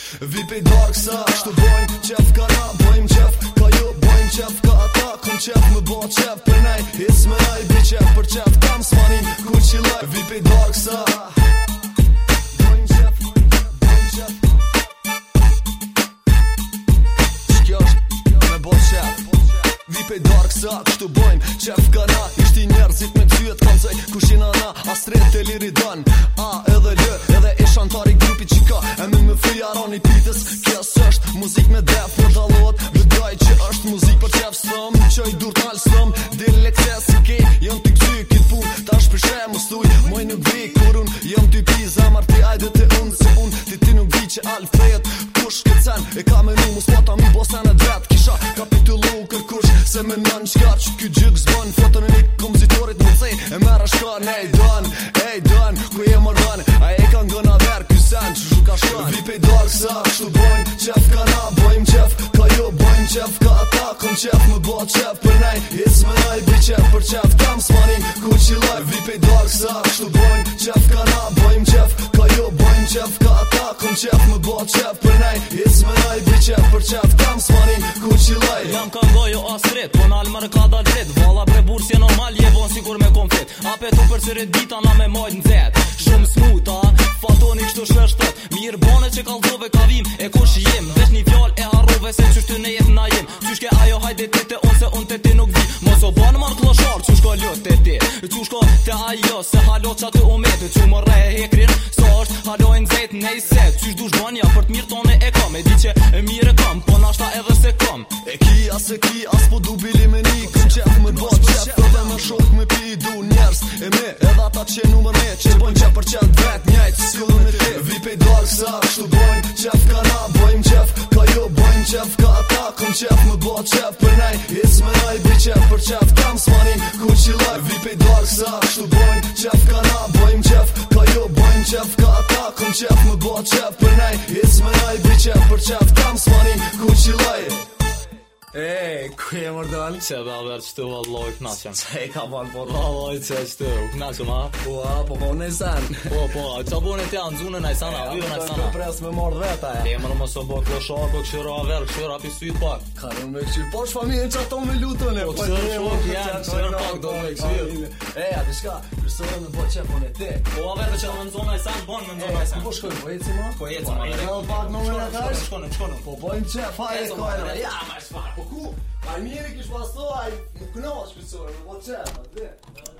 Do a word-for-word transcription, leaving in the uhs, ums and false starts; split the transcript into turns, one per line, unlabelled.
Vi pej dark sa Shtu bojnë qef ka na Bojmë qef ka ju Bojmë qef ka ata Kun qef me bo qef për nej His me nej Bi qef për qef Kam s'manin ku qilaj Vi pej dark sa Bojmë qef Bojmë qef Shkjo është me bo qef Vi pej dark sa Kështu bojmë qef ka na Ishti njerëzit me cyet Kamzoj kushina na Astret e liri dan A edhe lë Edhe e shantari grupi qika E mi me frijaroni pitës Kjes është muzik me def Në dalot Vëdaj që është muzik për qef sëm Qoj dur t'nal sëm Dile këse si kej Jëm t'i këzy kit pun Ta shpeshe më stuj Moj nuk vi kur un Jëm t'i pi Zamar ti ajde të unë Se unë ti ti nuk vi që alfrejet Kush këtë sen E ka me nu Mus pata mi bosen e dret Kisha kapitullu kërkush Se me nën qka që ky gjyk zbën Fotën e një komzitorit më cej E mera shkan Ej dan Ej dan Ku je më rën A e ka ngëna ver Ky sen që shu ka shkan Vi pej dark sa Kështu bojmë qef ka na Bojmë qef ka jo Bojmë qef ka ata Kom qef me bo qef për nej His me nej Bi qef për qef Kam s'manin ku qilaj Vi pej dark sa Kështu bojmë qef ka na Bojmë qef ka jo Bojmë qef ka ata Kom qef me bo qef për nej His me nej Bi qef për qef Kam s'manin ku qilaj
Jam ka gojo astret Po nal mërë ka dal flet Vala bre burs je normal Je von sigur me konfet Ape tu për sërit dita na me majt në zet Shumë smuta Fatoni kështu shështet Mirë bane që kalzove ka vim E kush jem Vesh një fjall e harrove Se qështu në jetë na jem Qyshke ajo hajde tete On se on tete nuk vi Mos o banë marrë kloshar Qushko ljot tete Qushko te ajo Se halo qatë umete Që më re e hekrin Sa është halojnë zet nej set Qysh dush banja Për të mirë tone e kam E di që e mire kam Po nashta edhe se kam
E ki as e ki As po du bili me ni Këm qef me bo qef Edhe me shok me pi Du njerës e me Edhe ata që numër me Që bojnë qef për qef vet Njajt s'kullën e ti Vi pej dark sa Kështu bojnë qef ka na Bojmë qef ka jo Bojmë qef ka ata Këm qef me bo qef për nej His me nej Bi qef për qef Kam s'manin ku qilaj Vi pej dark sa Kështu bojnë qef ka na Bojmë qef ka jo Bojmë qef ka ata Këm qef me bo qef për nej His me nej Bi qef për qef Kam s'manin ku qilaj
Ej, ku je mordal?
Që be alver qëtu valloj knaqem
Që e ka ban po
Valloj që qëtu knaqem ha
Ua, po po në i sen
Po po, qa bune tja në zune në i sana Vive në i sana
Pres me mord veta e
E mërë më së bo kloshar Po këshira aver, këshira api sujt pak
Ka në me këshirë Po shfamiljen që ato me lutën e
Po këshirë shok janë Këshirë pak do me këshirë
E, ati shka Kërësore me bo qepon e te
Po aver dhe që në nëzona i san Bon në nëzona i san
Po shkojnë, po eci ma?
Po eci ma
E në pak në me në kash
Shkone, shkone
Po bojmë qep, hajde kojnë
Ja, ma shfar
Po ku? A mirë kish pasoj, nuk në është kësore, në po qep, atë